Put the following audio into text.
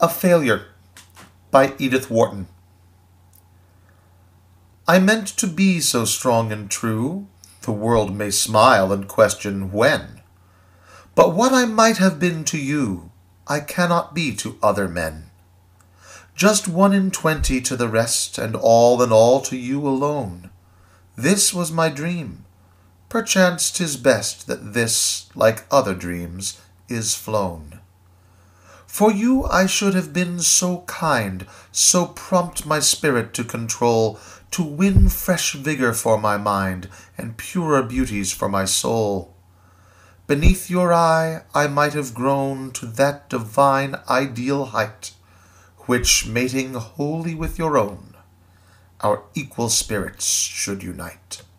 A Failure by Edith Wharton. I meant to be so strong and true, the world may smile and question when. But what I might have been to you, I cannot be to other men. Just 1 in 20 to the rest, and all in all to you alone. This was my dream. Perchance 'tis best that this, like other dreams, is flown. For you I should have been so kind, so prompt my spirit to control, to win fresh vigor for my mind, and purer beauties for my soul. Beneath your eye I might have grown to that divine ideal height, which, mating wholly with your own, our equal spirits should unite.